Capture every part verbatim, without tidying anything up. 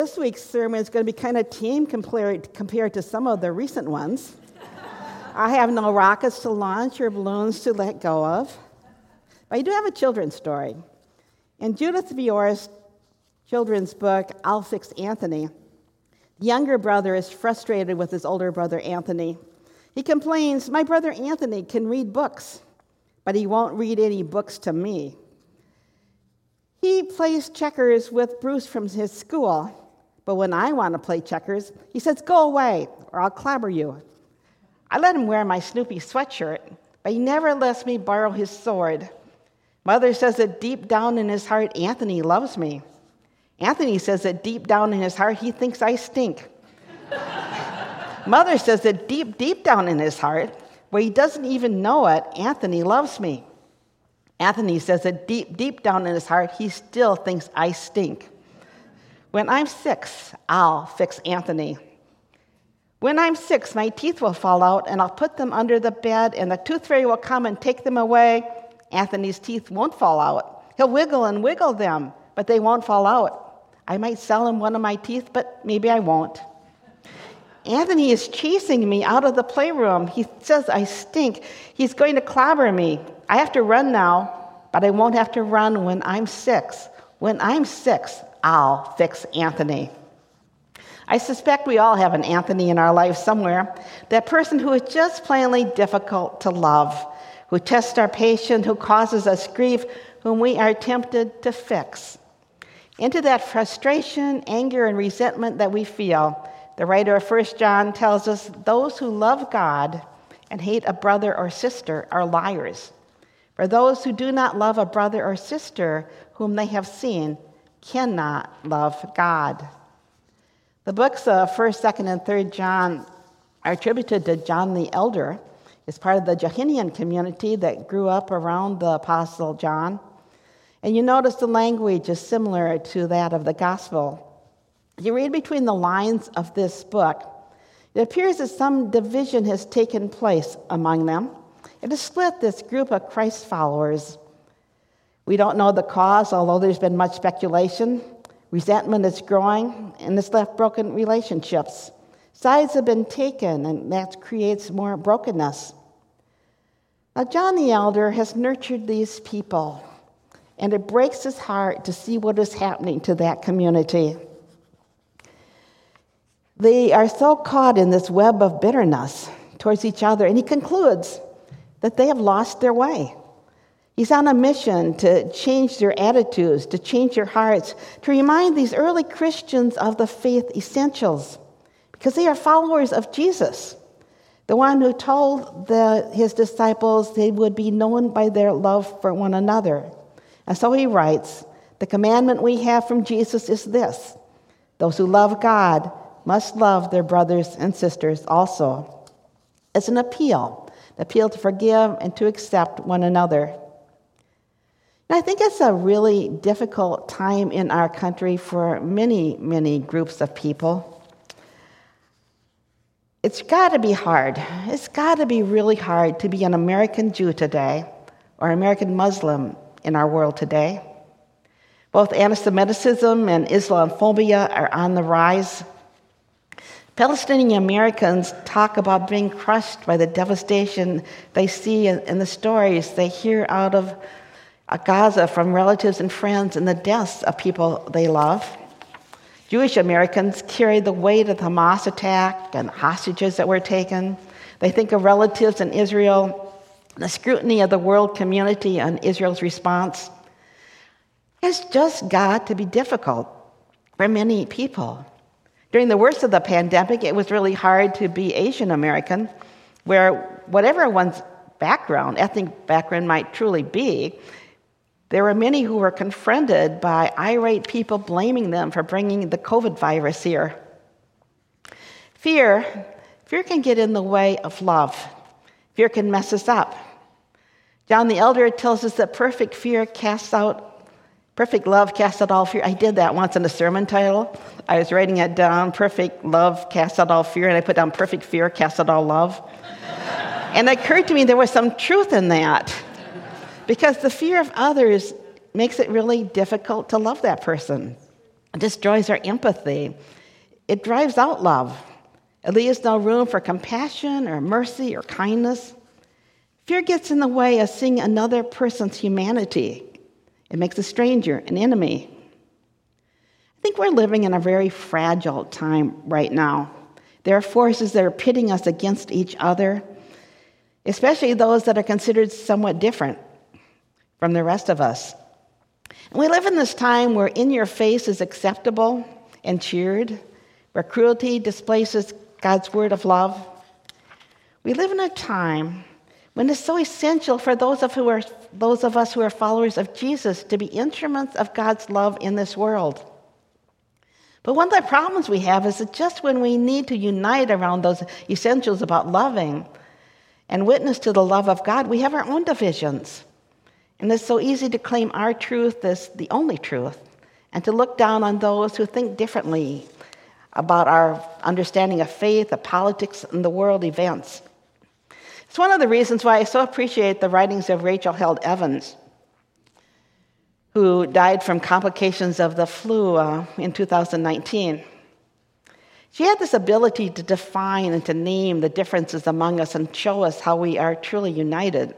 This week's sermon is going to be kind of tame compared, compared to some of the recent ones. I have no rockets to launch or balloons to let go of. But I do have a children's story. In Judith Viore's children's book, I'll Fix Anthony, the younger brother is frustrated with his older brother, Anthony. He complains, "My brother Anthony can read books, but he won't read any books to me. He plays checkers with Bruce from his school, but when I want to play checkers, he says, 'Go away, or I'll clobber you.' I let him wear my Snoopy sweatshirt, but he never lets me borrow his sword. Mother says that deep down in his heart, Anthony loves me. Anthony says that deep down in his heart, he thinks I stink. Mother says that deep, deep down in his heart, where he doesn't even know it, Anthony loves me. Anthony says that deep, deep down in his heart, he still thinks I stink. When I'm six, I'll fix Anthony. When I'm six, my teeth will fall out, and I'll put them under the bed, and the tooth fairy will come and take them away. Anthony's teeth won't fall out. He'll wiggle and wiggle them, but they won't fall out. I might sell him one of my teeth, but maybe I won't. Anthony is chasing me out of the playroom. He says I stink. He's going to clobber me. I have to run now, but I won't have to run when I'm six. When I'm six, I'll fix Anthony." I suspect we all have an Anthony in our life somewhere, that person who is just plainly difficult to love, who tests our patience, who causes us grief, whom we are tempted to fix. Into that frustration, anger, and resentment that we feel, the writer of First John tells us those who love God and hate a brother or sister are liars. For those who do not love a brother or sister whom they have seen cannot love God. The books of First, Second, and Third John are attributed to John the Elder. It's part of the Johannine community that grew up around the Apostle John. And you notice the language is similar to that of the Gospel. You read between the lines of this book, it appears that some division has taken place among them. It has split this group of Christ followers. We don't know the cause, although there's been much speculation. Resentment is growing, and it's left broken relationships. Sides have been taken, and that creates more brokenness. Now, John the Elder has nurtured these people, and it breaks his heart to see what is happening to that community. They are so caught in this web of bitterness towards each other, and he concludes that they have lost their way. He's on a mission to change their attitudes, to change their hearts, to remind these early Christians of the faith essentials, because they are followers of Jesus, the one who told the, his disciples they would be known by their love for one another. And so he writes, "The commandment we have from Jesus is this: those who love God must love their brothers and sisters also." It's an appeal, an appeal to forgive and to accept one another. And I think it's a really difficult time in our country for many, many groups of people. It's got to be hard. It's got to be really hard to be an American Jew today or American Muslim in our world today. Both anti-Semitism and Islamophobia are on the rise. Palestinian Americans talk about being crushed by the devastation they see in, in the stories they hear out of uh, Gaza from relatives and friends and the deaths of people they love. Jewish Americans carry the weight of the Hamas attack and hostages that were taken. They think of relatives in Israel, the scrutiny of the world community on Israel's response. It's just got to be difficult for many people. During the worst of the pandemic, it was really hard to be Asian American, where whatever one's background, ethnic background might truly be, there were many who were confronted by irate people blaming them for bringing the COVID virus here. Fear, fear can get in the way of love. Fear can mess us up. John the Elder tells us that perfect fear casts out Perfect love casts out all fear. I did that once in a sermon title. I was writing it down, perfect love casts out all fear, and I put down perfect fear casts out all love. And it occurred to me there was some truth in that, because the fear of others makes it really difficult to love that person. It destroys our empathy. It drives out love. It leaves no room for compassion or mercy or kindness. Fear gets in the way of seeing another person's humanity. It makes a stranger an enemy. I think we're living in a very fragile time right now. There are forces that are pitting us against each other, especially those that are considered somewhat different from the rest of us. And we live in this time where in your face is acceptable and cheered, where cruelty displaces God's word of love. We live in a time when it's so essential for those of, who are, those of us who are followers of Jesus to be instruments of God's love in this world. But one of the problems we have is that just when we need to unite around those essentials about loving and witness to the love of God, we have our own divisions. And it's so easy to claim our truth as the only truth and to look down on those who think differently about our understanding of faith, of politics, and the world events. It's one of the reasons why I so appreciate the writings of Rachel Held Evans, who died from complications of the flu uh, in two thousand nineteen. She had this ability to define and to name the differences among us and show us how we are truly united.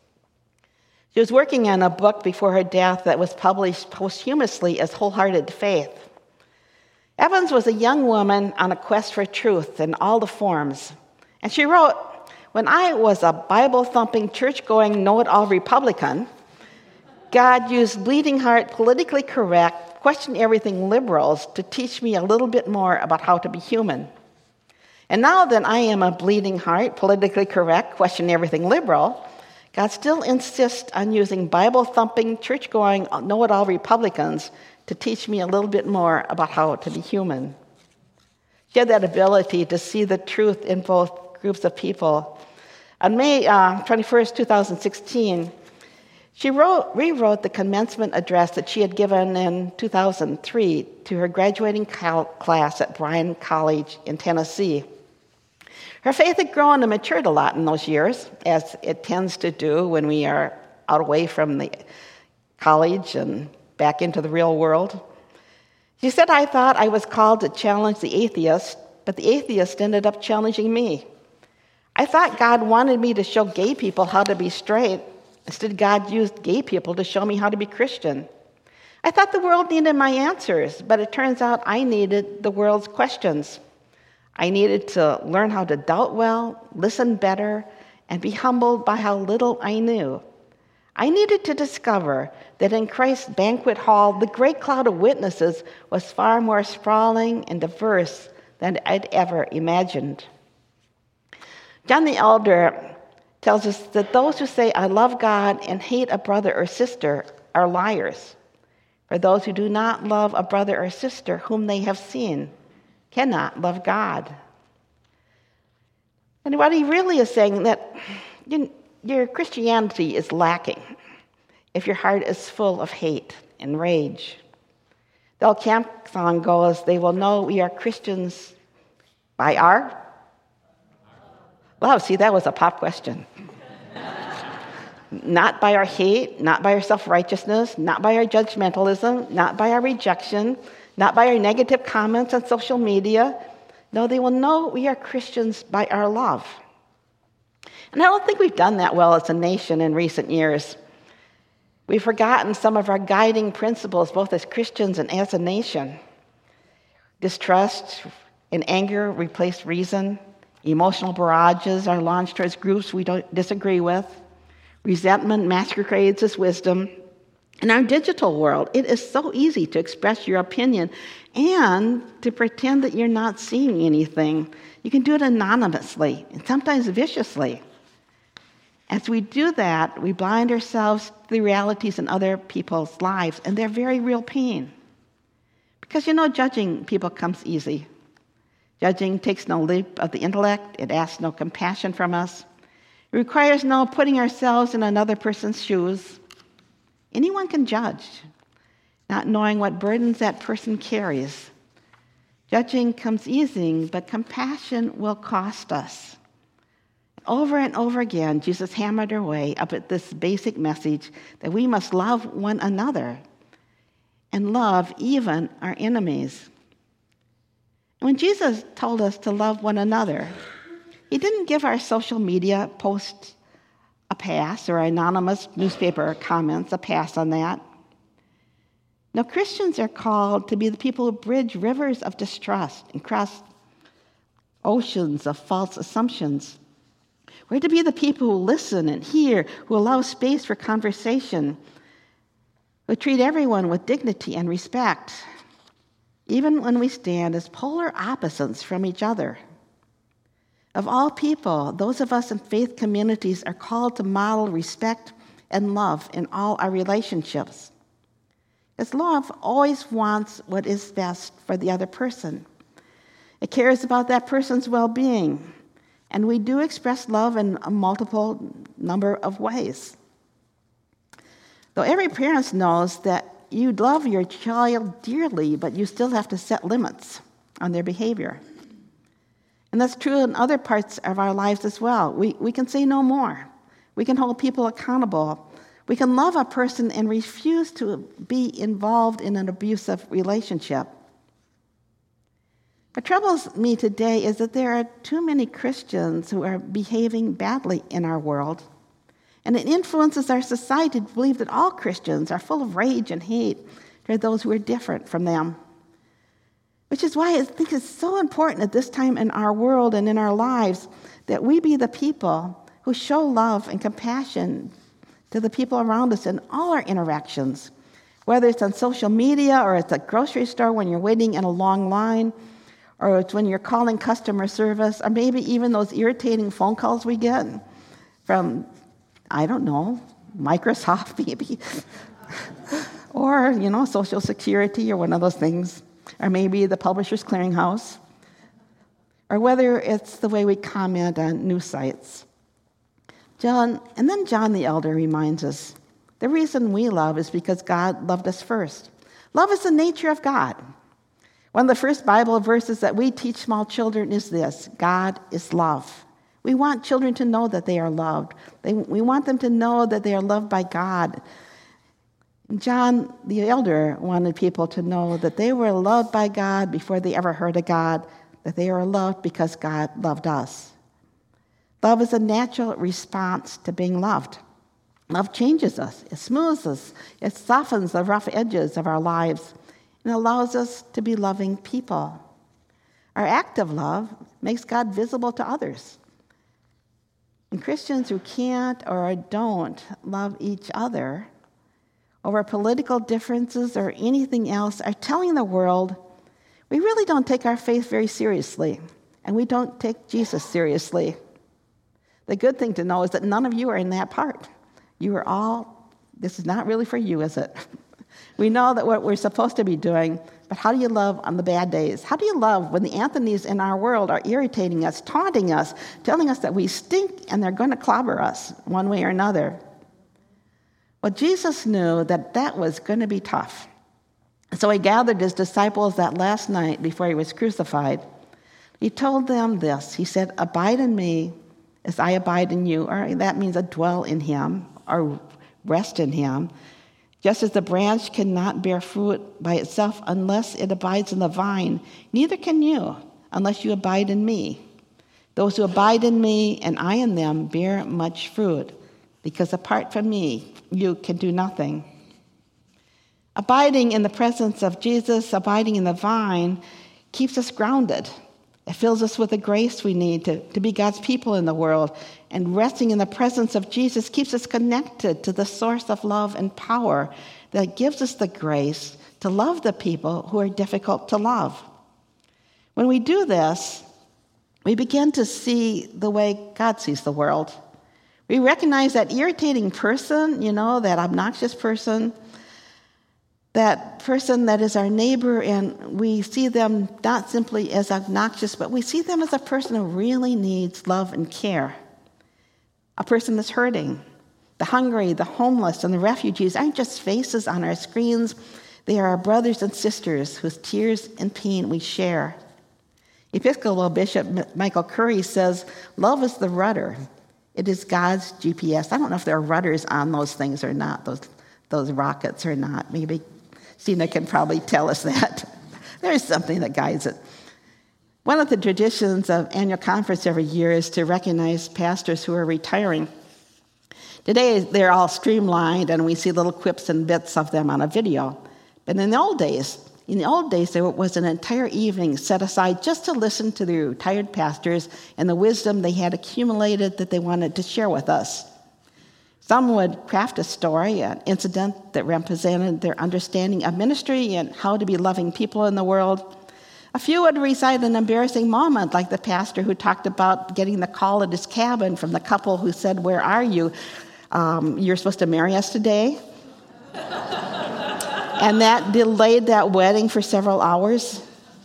She was working on a book before her death that was published posthumously as Wholehearted Faith. Evans was a young woman on a quest for truth in all the forms. And she wrote, "When I was a Bible-thumping, church-going, know-it-all Republican, God used bleeding heart, politically correct, question-everything liberals to teach me a little bit more about how to be human. And now that I am a bleeding heart, politically correct, question-everything liberal, God still insists on using Bible-thumping, church-going, know-it-all Republicans to teach me a little bit more about how to be human." She had that ability to see the truth in both groups of people. On May uh, twenty-first, twenty sixteen, she wrote, rewrote the commencement address that she had given in two thousand three to her graduating cal- class at Bryan College in Tennessee. Her faith had grown and matured a lot in those years, as it tends to do when we are out away from the college and back into the real world. She said, "I thought I was called to challenge the atheist, but the atheist ended up challenging me. I thought God wanted me to show gay people how to be straight. Instead, God used gay people to show me how to be Christian. I thought the world needed my answers, but it turns out I needed the world's questions. I needed to learn how to doubt well, listen better, and be humbled by how little I knew. I needed to discover that in Christ's banquet hall, the great cloud of witnesses was far more sprawling and diverse than I'd ever imagined." John the Elder tells us that those who say, "I love God," and hate a brother or sister are liars. For those who do not love a brother or sister whom they have seen cannot love God. And what he really is saying that you, your Christianity is lacking if your heart is full of hate and rage. The old camp song goes, "They will know we are Christians by our..." Wow, see, that was a pop question. Not by our hate, not by our self-righteousness, not by our judgmentalism, not by our rejection, not by our negative comments on social media. No, they will know we are Christians by our love. And I don't think we've done that well as a nation in recent years. We've forgotten some of our guiding principles, both as Christians and as a nation. Distrust and anger replace reason. Emotional barrages are launched towards groups we don't disagree with. Resentment masquerades as wisdom. In our digital world, it is so easy to express your opinion and to pretend that you're not seeing anything. You can do it anonymously and sometimes viciously. As we do that, we blind ourselves to the realities in other people's lives and their very real pain. Because, you know, judging people comes easy. Judging takes no leap of the intellect. It asks no compassion from us. It requires no putting ourselves in another person's shoes. Anyone can judge, not knowing what burdens that person carries. Judging comes easy, but compassion will cost us. Over and over again, Jesus hammered away up at this basic message that we must love one another. and love even our enemies. When Jesus told us to love one another, he didn't give our social media posts a pass or anonymous newspaper comments a pass on that. No, Christians are called to be the people who bridge rivers of distrust and cross oceans of false assumptions. We're to be the people who listen and hear, who allow space for conversation, who treat everyone with dignity and respect, even when we stand as polar opposites from each other. Of all people, those of us in faith communities are called to model respect and love in all our relationships. Because love always wants what is best for the other person. It cares about that person's well-being. And we do express love in a multiple number of ways. Though every parent knows that you love your child dearly, but you still have to set limits on their behavior. And that's true in other parts of our lives as well. We, we can say no more. We can hold people accountable. We can love a person and refuse to be involved in an abusive relationship. What troubles me today is that there are too many Christians who are behaving badly in our world, and it influences our society to believe that all Christians are full of rage and hate toward those who are different from them. Which is why I think it's so important at this time in our world and in our lives that we be the people who show love and compassion to the people around us in all our interactions, whether it's on social media or at the grocery store when you're waiting in a long line, or it's when you're calling customer service, or maybe even those irritating phone calls we get from, I don't know, Microsoft maybe, or, you know, Social Security or one of those things, or maybe the Publishers Clearinghouse, or whether it's the way we comment on news sites. John, and then John the Elder reminds us, the reason we love is because God loved us first. Love is the nature of God. One of the first Bible verses that we teach small children is this: God is love. We want children to know that they are loved. They, we want them to know that they are loved by God. John the Elder wanted people to know that they were loved by God before they ever heard of God, that they are loved because God loved us. Love is a natural response to being loved. Love changes us. It smooths us. It softens the rough edges of our lives and allows us to be loving people. Our act of love makes God visible to others. And Christians who can't or don't love each other over political differences or anything else are telling the world we really don't take our faith very seriously, and we don't take Jesus seriously. The good thing to know is that none of you are in that part. You are all, this is not really for you, is it? We know that what we're supposed to be doing, but how do you love on the bad days? How do you love when the Anthonys in our world are irritating us, taunting us, telling us that we stink and they're going to clobber us one way or another? Well, Jesus knew that that was going to be tough. So he gathered his disciples that last night before he was crucified. He told them this. He said, "Abide in me as I abide in you," or that means a dwell in him or rest in him. Just as the branch cannot bear fruit by itself unless it abides in the vine, neither can you unless you abide in me. Those who abide in me and I in them bear much fruit, because apart from me, you can do nothing. Abiding in the presence of Jesus, abiding in the vine, keeps us grounded. It fills us with the grace we need to, to be God's people in the world. And resting in the presence of Jesus keeps us connected to the source of love and power that gives us the grace to love the people who are difficult to love. When we do this, we begin to see the way God sees the world. We recognize that irritating person, you know, that obnoxious person, that person that is our neighbor, and we see them not simply as obnoxious, but we see them as a person who really needs love and care. A person that's hurting. The hungry, the homeless, and the refugees aren't just faces on our screens. They are our brothers and sisters whose tears and pain we share. Episcopal Bishop Michael Curry says, "Love is the rudder. It is God's G P S." I don't know if there are rudders on those things or not, those, those rockets or not. Maybe Christina can probably tell us that. There is something that guides it. One of the traditions of annual conference every year is to recognize pastors who are retiring. Today, they're all streamlined, and we see little quips and bits of them on a video. But in the old days, in the old days, there was an entire evening set aside just to listen to the retired pastors and the wisdom they had accumulated that they wanted to share with us. Some would craft a story, an incident that represented their understanding of ministry and how to be loving people in the world. A few would recite an embarrassing moment, like the pastor who talked about getting the call at his cabin from the couple who said, "Where are you? Um, you're supposed to marry us today?" And that delayed that wedding for several hours.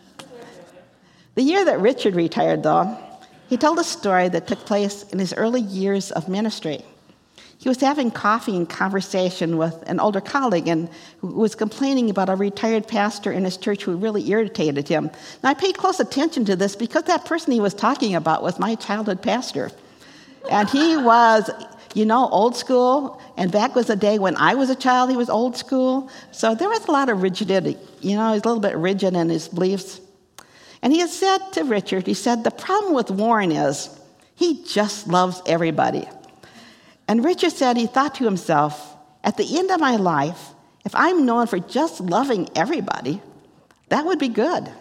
The year that Richard retired, though, he told a story that took place in his early years of ministry. He was having coffee and conversation with an older colleague and who was complaining about a retired pastor in his church who really irritated him. Now, I paid close attention to this because that person he was talking about was my childhood pastor. And he was, you know, old school, and back was a day when I was a child, he was old school. So there was a lot of rigidity. You know, he's a little bit rigid in his beliefs. And he had said to Richard, he said, "The problem with Warren is he just loves everybody." And Richard said he thought to himself, at the end of my life, if I'm known for just loving everybody, that would be good.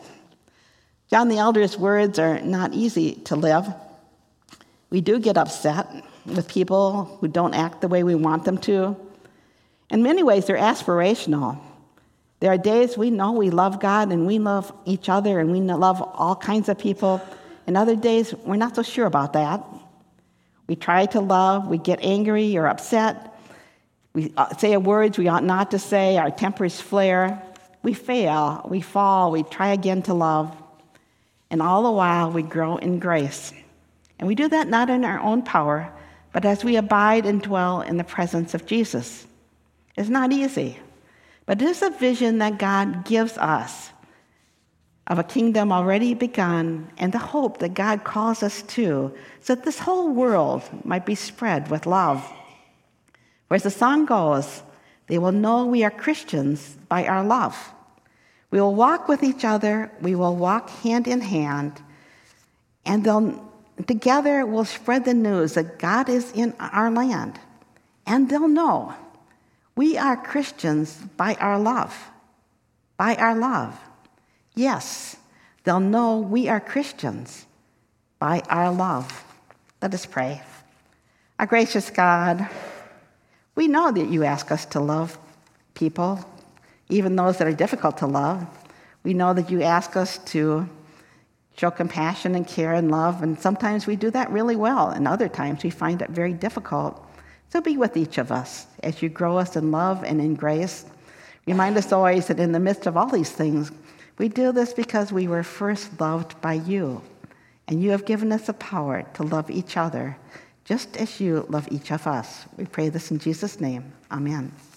John the Elder's words are not easy to live. We do get upset with people who don't act the way we want them to. In many ways, they're aspirational. There are days we know we love God and we love each other and we love all kinds of people. And other days, we're not so sure about that. We try to love, we get angry or upset, we say words we ought not to say, our tempers flare, we fail, we fall, we try again to love, and all the while we grow in grace. And we do that not in our own power, but as we abide and dwell in the presence of Jesus. It's not easy, but it is a vision that God gives us of a kingdom already begun and the hope that God calls us to, so that this whole world might be spread with love. For as the song goes, they will know we are Christians by our love. We will walk with each other, we will walk hand in hand, and they'll, together we'll spread the news that God is in our land. And they'll know we are Christians by our love, by our love. Yes, they'll know we are Christians by our love. Let us pray. Our gracious God, we know that you ask us to love people, even those that are difficult to love. We know that you ask us to show compassion and care and love, and sometimes we do that really well, and other times we find it very difficult. So be with each of us as you grow us in love and in grace. Remind us always that in the midst of all these things, we do this because we were first loved by you, and you have given us the power to love each other just as you love each of us. We pray this in Jesus' name. Amen.